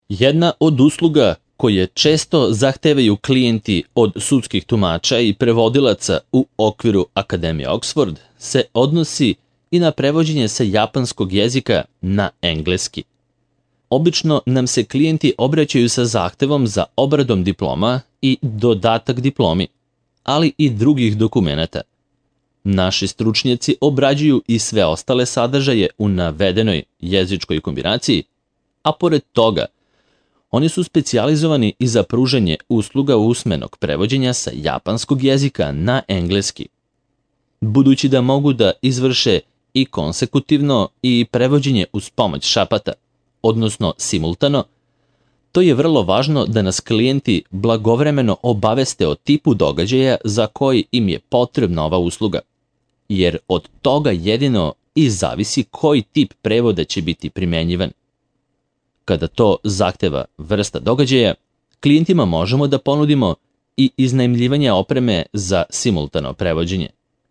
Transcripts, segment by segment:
Jedna od usluga koje često zahtevaju klijenti od sudskih tumača i prevodilaca u okviru Akademije Oxford se odnosi i na prevođenje sa japanskog jezika na engleski. Obično nam se klijenti obraćaju sa zahtevom za obradom diploma i dodatak diplomi, ali i drugih dokumenata. Naši stručnjaci obrađuju i sve ostale sadržaje u navedenoj jezičkoj kombinaciji, a pored toga, oni su specijalizovani i za pružanje usluga usmenog prevođenja sa japanskog jezika na engleski. Budući da mogu da izvrše i konsekutivno i prevođenje uz pomoć šapata, odnosno simultano, to je vrlo važno da nas klijenti blagovremeno obaveste o tipu događaja za koji im je potrebna ova usluga, jer od toga jedino i zavisi koji tip prevoda će biti primenjivan. Kada to zahteva vrsta događaja, klijentima možemo da ponudimo i iznajmljivanje opreme za simultano prevođenje.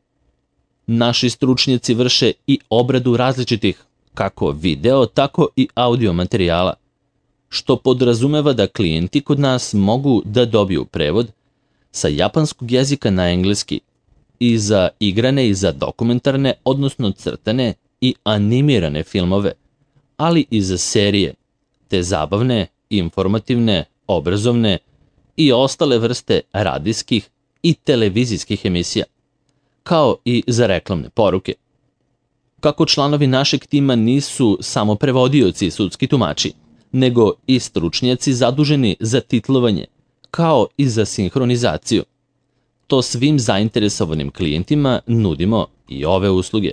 Naši stručnjaci vrše i obradu različitih kako video, tako i audio materijala, što podrazumeva da klijenti kod nas mogu da dobiju prevod sa japanskog jezika na engleski i za igrane i za dokumentarne, odnosno crtane i animirane filmove, ali i za serije, te zabavne, informativne, obrazovne i ostale vrste radijskih i televizijskih emisija, kao i za reklamne poruke. Kako članovi našeg tima nisu samo prevodioci i sudski tumači, nego i stručnjaci zaduženi za titlovanje, kao i za sinhronizaciju. To svim zainteresovanim klijentima nudimo i ove usluge.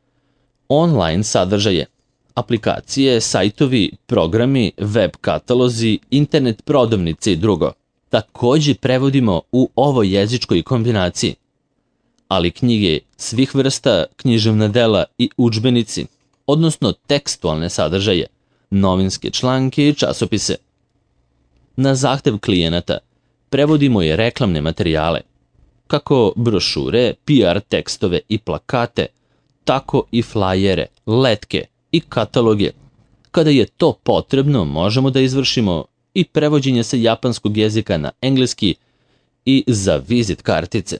Online sadržaje, aplikacije, sajtovi, programi, web katalozi, internet prodavnice i drugo, takođe prevodimo u ovoj jezičkoj kombinaciji, ali knjige svih vrsta, književna dela i udžbenici, odnosno tekstualne sadržaje, novinske članke i časopise. Na zahtev klijenata prevodimo i reklamne materijale, kako brošure, PR tekstove i plakate, tako i flajere, letke i kataloge. Kada je to potrebno, možemo da izvršimo i prevođenje sa japanskog jezika na engleski i za vizit kartice.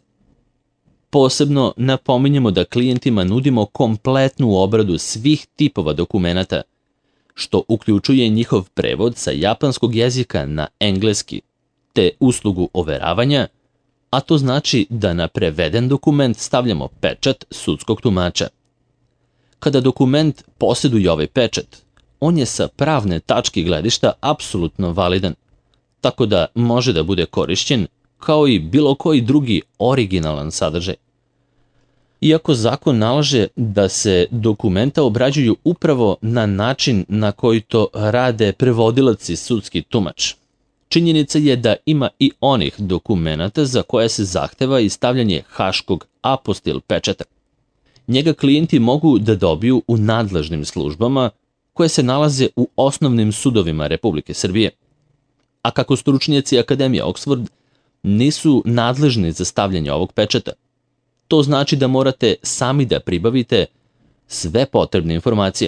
Posebno napominjemo da klijentima nudimo kompletnu obradu svih tipova dokumenata, što uključuje njihov prevod sa japanskog jezika na engleski, te uslugu overavanja, a to znači da na preveden dokument stavljamo pečat sudskog tumača. Kada dokument posjeduje ovaj pečat, on je sa pravne tačke gledišta apsolutno validan, tako da može da bude korišćen kao i bilo koji drugi originalan sadržaj. Iako zakon nalaže da se dokumenta obrađuju upravo na način na koji to rade prevodilac i sudski tumač, činjenica je da ima i onih dokumenata za koje se zahteva i stavljanje haškog apostil pečata. Njega klijenti mogu da dobiju u nadležnim službama koje se nalaze u osnovnim sudovima Republike Srbije. A kako stručnjaci Akademije Oxford nisu nadležni za stavljanje ovog pečata, to znači da morate sami da pribavite sve potrebne informacije.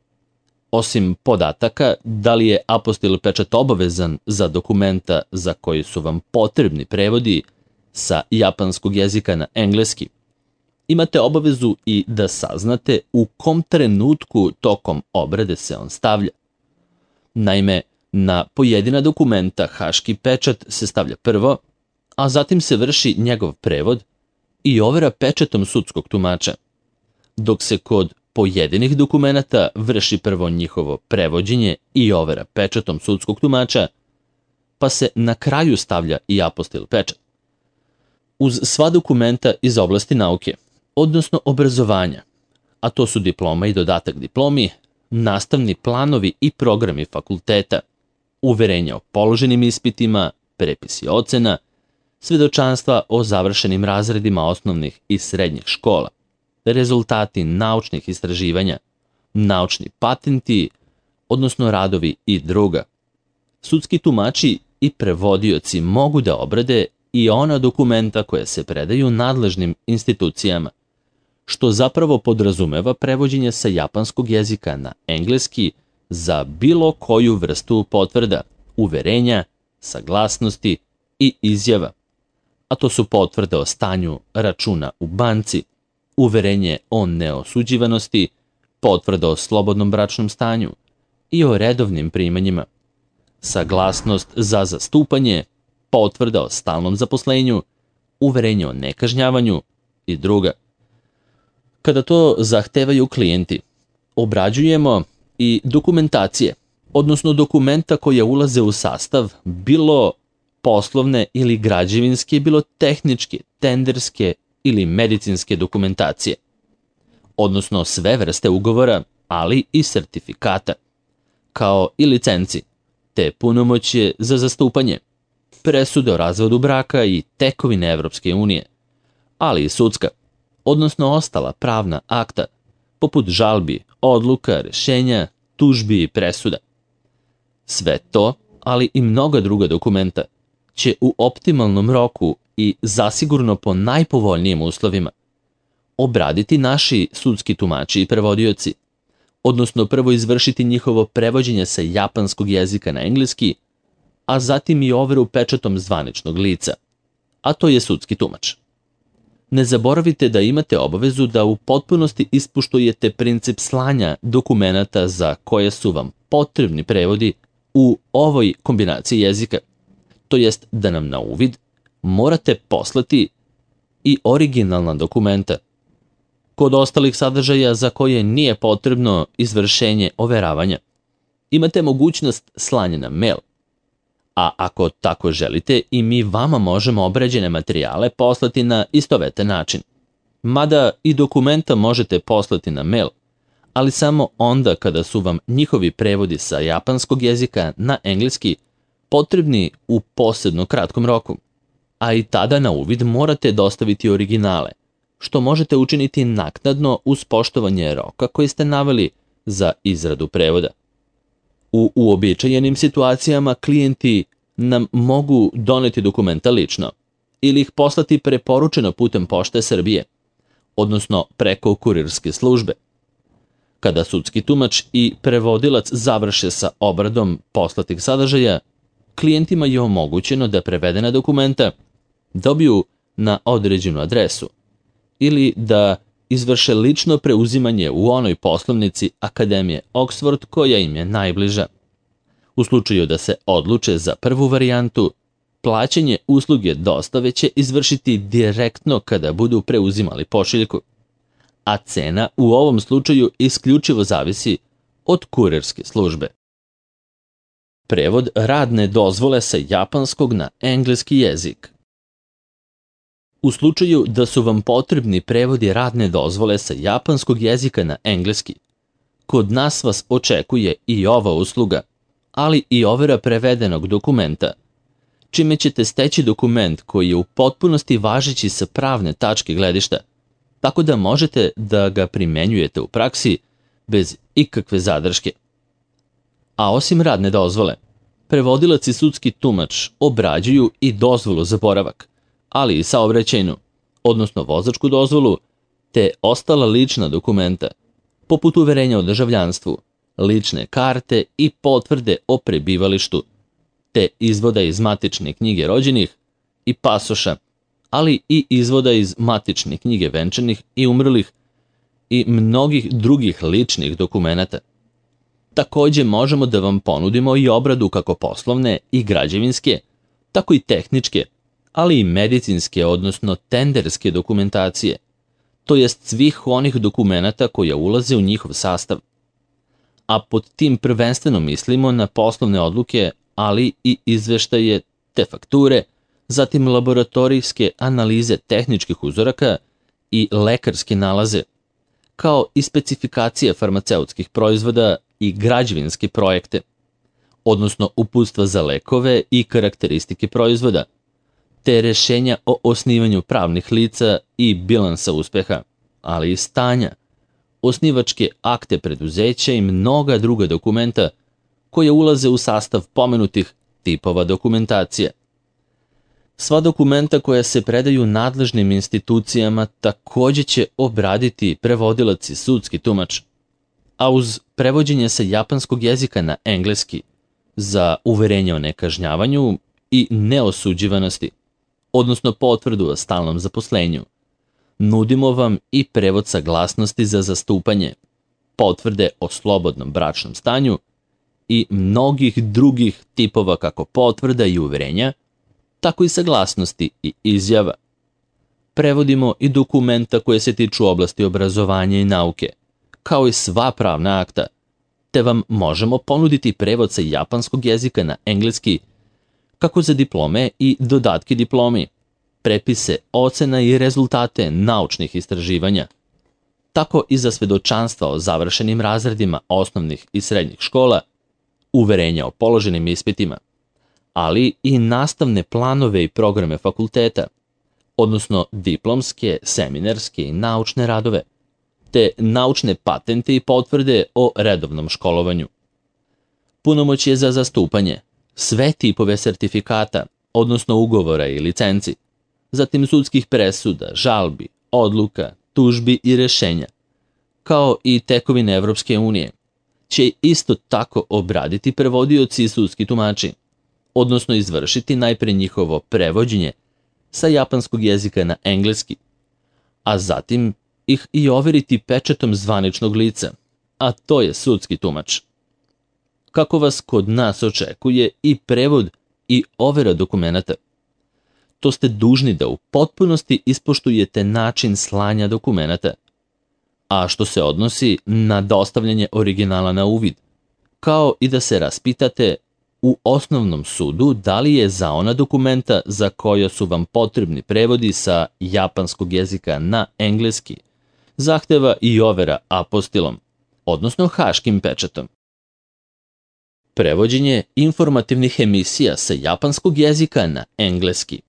Osim podataka da li je apostil pečat obavezan za dokumenta za koji su vam potrebni prevodi sa japanskog jezika na engleski, imate obavezu i da saznate u kom trenutku tokom obrade se on stavlja. Naime, na pojedina dokumenta haški pečat se stavlja prvo, a zatim se vrši njegov prevod i overa pečatom sudskog tumača, dok se kod pojedinih dokumenata vrši prvo njihovo prevođenje i overa pečatom sudskog tumača, pa se na kraju stavlja i apostil pečat. Uz sva dokumenta iz oblasti nauke, odnosno obrazovanja, a to su diploma i dodatak diplomi, nastavni planovi i programi fakulteta, uverenja o položenim ispitima, prepisi ocena, svedočanstva o završenim razredima osnovnih i srednjih škola, rezultati naučnih istraživanja, naučni patenti, odnosno radovi i druga. Sudski tumači i prevodioci mogu da obrade i ona dokumenta koja se predaju nadležnim institucijama, što zapravo podrazumeva prevođenje sa japanskog jezika na engleski za bilo koju vrstu potvrda, uverenja, saglasnosti i izjava. A to su potvrde o stanju računa u banci, uverenje o neosuđivanosti, potvrda o slobodnom bračnom stanju i o redovnim primanjima, saglasnost za zastupanje, potvrda o stalnom zaposlenju, uverenje o nekažnjavanju i druga. Kada to zahtevaju klijenti, obrađujemo i dokumentacije, odnosno dokumenta koja ulaze u sastav bilo poslovne ili građevinske, bilo tehničke, tenderske ili medicinske dokumentacije, odnosno sve vrste ugovora, ali i sertifikata, kao i licenci, te punomoćje za zastupanje, presude o razvodu braka i tekovine Evropske unije, ali i sudska, odnosno ostala pravna akta, poput žalbi, odluka, rešenja, tužbi i presuda. Sve to, ali i mnoga druga dokumenta, će u optimalnom roku i zasigurno po najpovoljnijim uslovima obraditi naši sudski tumači i prevodioci, odnosno prvo izvršiti njihovo prevođenje sa japanskog jezika na engleski, a zatim i overu pečatom zvaničnog lica, a to je sudski tumač. Ne zaboravite da imate obavezu da u potpunosti ispoštujete princip slanja dokumenata za koje su vam potrebni prevodi u ovoj kombinaciji jezika, to jest da nam na uvid morate poslati i originalna dokumenta. Kod ostalih sadržaja za koje nije potrebno izvršenje overavanja, imate mogućnost slanja na mail, a ako tako želite i mi vama možemo obrađene materijale poslati na istovetan način. Mada i dokumenta možete poslati na mail, ali samo onda kada su vam njihovi prevodi sa japanskog jezika na engleski potrebni u posebno kratkom roku, a i tada na uvid morate dostaviti originale, što možete učiniti naknadno uz poštovanje roka koji ste naveli za izradu prevoda. U uobičajenim situacijama klijenti nam mogu doneti dokumenta lično ili ih poslati preporučeno putem Pošte Srbije, odnosno preko kurirske službe. Kada sudski tumač i prevodilac završe sa obradom poslatih sadržaja, klijentima je omogućeno da prevedena dokumenta dobiju na određenu adresu ili da izvrše lično preuzimanje u onoj poslovnici Akademije Oxford koja im je najbliža. U slučaju da se odluče za prvu varijantu, plaćanje usluge dostave će izvršiti direktno kada budu preuzimali pošiljku, a cena u ovom slučaju isključivo zavisi od kurirske službe. Prevod radne dozvole sa japanskog na engleski jezik. U slučaju da su vam potrebni prevodi radne dozvole sa japanskog jezika na engleski, kod nas vas očekuje i ova usluga, ali i overa prevedenog dokumenta, čime ćete steći dokument koji je u potpunosti važeći sa pravne tačke gledišta, tako da možete da ga primenjujete u praksi bez ikakve zadrške. A osim radne dozvole, prevodilac i sudski tumač obrađuju i dozvolu za boravak, ali i saobraćajnu, odnosno vozačku dozvolu, te ostala lična dokumenta, poput uverenja o državljanstvu, lične karte i potvrde o prebivalištu, te izvoda iz matične knjige rođenih i pasoša, ali i izvoda iz matične knjige venčanih i umrlih i mnogih drugih ličnih dokumenata. Takođe možemo da vam ponudimo i obradu kako poslovne i građevinske, tako i tehničke, ali i medicinske, odnosno tenderske dokumentacije, to jest svih onih dokumenata koja ulaze u njihov sastav. A pod tim prvenstveno mislimo na poslovne odluke, ali i izveštaje te fakture, zatim laboratorijske analize tehničkih uzoraka i lekarske nalaze, kao i specifikacije farmaceutskih proizvoda i građevinske projekte, odnosno uputstva za lekove i karakteristike proizvoda, te rešenja o osnivanju pravnih lica i bilansa uspeha, ali i stanja, osnivačke akte preduzeća i mnoga druga dokumenta koje ulaze u sastav pomenutih tipova dokumentacije. Sva dokumenta koja se predaju nadležnim institucijama takođe će obraditi prevodilac i sudski tumač. a uz prevođenje sa japanskog jezika na engleski za uverenje o nekažnjavanju i neosuđivanosti, odnosno potvrdu o stalnom zaposlenju, nudimo vam i prevod saglasnosti za zastupanje, potvrde o slobodnom bračnom stanju i mnogih drugih tipova kako potvrda i uverenja, tako i saglasnosti i izjava. Prevodimo i dokumenta koje se tiču oblasti obrazovanja i nauke, kao i sva pravna akta, te vam možemo ponuditi prevod sa japanskog jezika na engleski, kako za diplome i dodatke diplomi, prepise, ocena i rezultate naučnih istraživanja, tako i za svedočanstva o završenim razredima osnovnih i srednjih škola, uverenja o položenim ispitima, ali i nastavne planove i programe fakulteta, odnosno diplomske, seminarske i naučne radove, te naučne patente i potvrde o redovnom školovanju. Punomoćje za zastupanje, sve tipove sertifikata, odnosno ugovora i licenci, zatim sudskih presuda, žalbi, odluka, tužbi i rešenja, kao i tekovine Evropske unije, će isto tako obraditi prevodioci i sudski tumači, odnosno izvršiti najpre njihovo prevođenje sa japanskog jezika na engleski, a zatim ih i overiti pečatom zvaničnog lica, a to je sudski tumač. Kako vas kod nas očekuje i prevod i overa dokumenata, to ste dužni da u potpunosti ispoštujete način slanja dokumenata, a što se odnosi na dostavljanje originala na uvid, kao i da se raspitate u osnovnom sudu da li je za ona dokumenta za koja su vam potrebni prevodi sa japanskog jezika na engleski zahteva i overa apostilom, odnosno haškim pečatom. Prevođenje informativnih emisija sa japanskog jezika na engleski.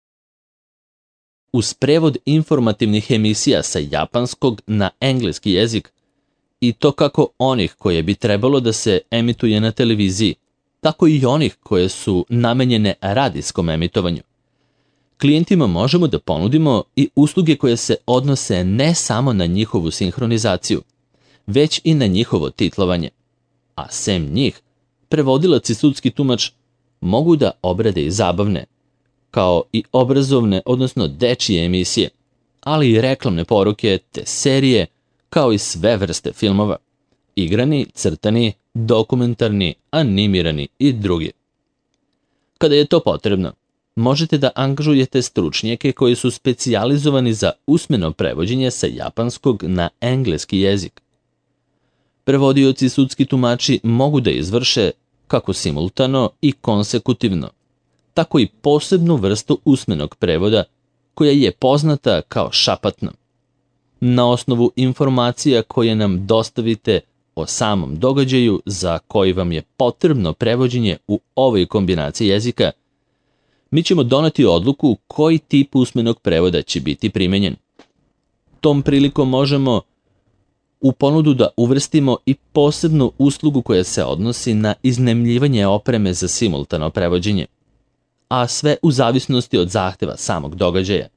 Uz prevod informativnih emisija sa japanskog na engleski jezik, i to kako onih koje bi trebalo da se emituje na televiziji, tako i onih koje su namenjene radijskom emitovanju, klijentima možemo da ponudimo i usluge koje se odnose ne samo na njihovu sinhronizaciju, već i na njihovo titlovanje. A sem njih, prevodilac i sudski tumač mogu da obrade i zabavne, kao i obrazovne, odnosno dečije emisije, ali i reklamne poruke te serije, kao i sve vrste filmova, igrani, crtani, dokumentarni, animirani i drugi. Kada je to potrebno, možete da angažujete stručnjake koji su specijalizovani za usmeno prevođenje sa japanskog na engleski jezik. Prevodioci i sudski tumači mogu da izvrše kako simultano i konsekutivno, tako i posebnu vrstu usmenog prevoda koja je poznata kao šapatno. Na osnovu informacija koje nam dostavite o samom događaju za koji vam je potrebno prevođenje u ovoj kombinaciji jezika, mi ćemo doneti odluku koji tip usmenog prevoda će biti primenjen. Tom prilikom možemo u ponudu da uvrstimo i posebnu uslugu koja se odnosi na iznajmljivanje opreme za simultano prevođenje, a sve u zavisnosti od zahteva samog događaja.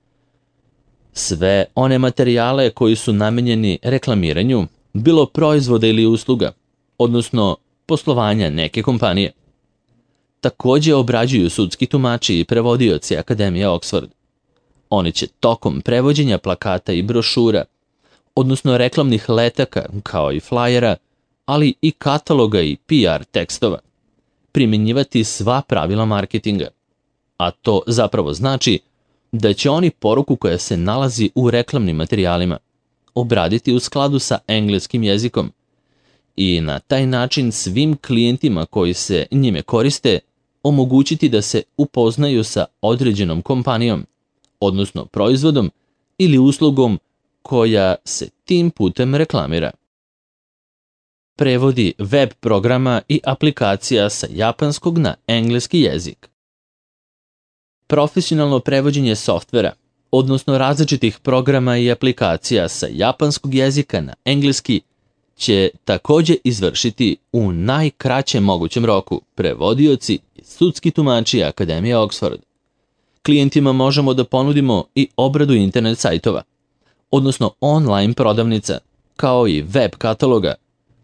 Sve one materijale koji su namenjeni reklamiranju, bilo proizvoda ili usluga, odnosno poslovanja neke kompanije. Takođe obrađuju sudski tumači i prevodioci Akademije Oxford. Oni će tokom prevođenja plakata i brošura, odnosno reklamnih letaka kao i flajera, ali i kataloga i PR tekstova, primjenjivati sva pravila marketinga. A to zapravo znači da će oni poruku koja se nalazi u reklamnim materijalima obraditi u skladu sa engleskim jezikom i na taj način svim klijentima koji se njime koriste omogućiti da se upoznaju sa određenom kompanijom, odnosno proizvodom ili uslugom koja se tim putem reklamira. Prevodi web programa i aplikacija sa japanskog na engleski jezik. Profesionalno prevođenje softvera, odnosno različitih programa i aplikacija sa japanskog jezika na engleski, će takođe izvršiti u najkraćem mogućem roku prevodioci i sudski tumači Akademije Oxford. Klijentima možemo da ponudimo i obradu internet sajtova, odnosno online prodavnica, kao i web kataloga,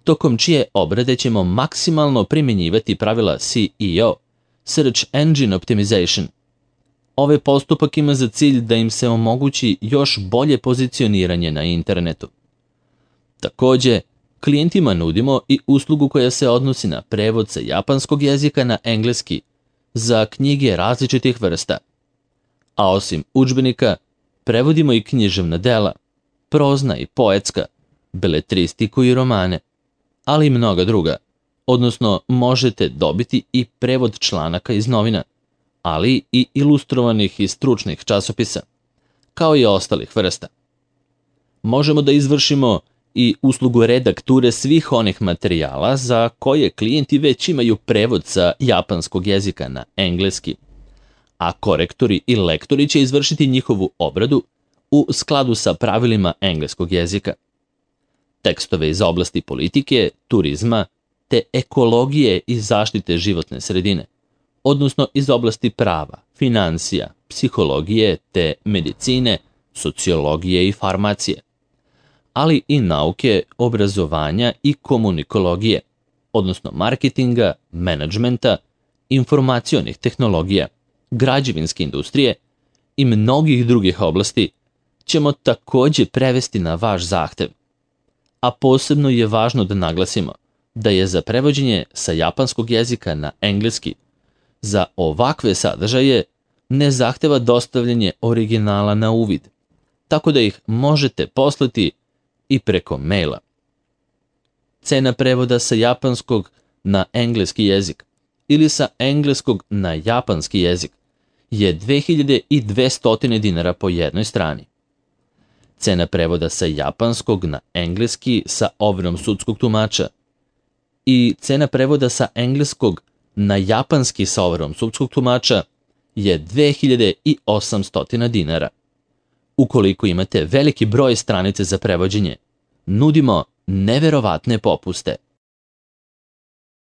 tokom čije obrade ćemo maksimalno primjenjivati pravila SEO, Search Engine Optimization. Ovaj postupak ima za cilj da im se omogući još bolje pozicioniranje na internetu. Takođe, klijentima nudimo i uslugu koja se odnosi na prevod sa japanskog jezika na engleski za knjige različitih vrsta. A osim udžbenika, prevodimo i književna dela, prozna i poetska, beletristiku i romane, ali i mnoga druga, odnosno možete dobiti i prevod članaka iz novina, ali i ilustrovanih i stručnih časopisa, kao i ostalih vrsta. Možemo da izvršimo i uslugu redakture svih onih materijala za koje klijenti već imaju prevod sa japanskog jezika na engleski, a korektori i lektori će izvršiti njihovu obradu u skladu sa pravilima engleskog jezika. Tekstove iz oblasti politike, turizma, te ekologije i zaštite životne sredine, odnosno iz oblasti prava, finansija, psihologije te medicine, sociologije i farmacije, ali i nauke, obrazovanja i komunikologije, odnosno marketinga, menadžmenta, informacionih tehnologija, građevinske industrije i mnogih drugih oblasti ćemo takođe prevesti na vaš zahtev. A posebno je važno da naglasimo da je za prevođenje sa japanskog jezika na engleski za ovakve sadržaje ne zahteva dostavljanje originala na uvid, tako da ih možete poslati i preko maila. Cena prevoda sa japanskog na engleski jezik ili sa engleskog na japanski jezik je 2200 dinara po jednoj strani. Cena prevoda sa japanskog na engleski sa overom sudskog tumača i cena prevoda sa engleskog na japanski sa overom sudskog tumača je 2800 dinara. Ukoliko imate veliki broj stranice za prevođenje, nudimo neverovatne popuste.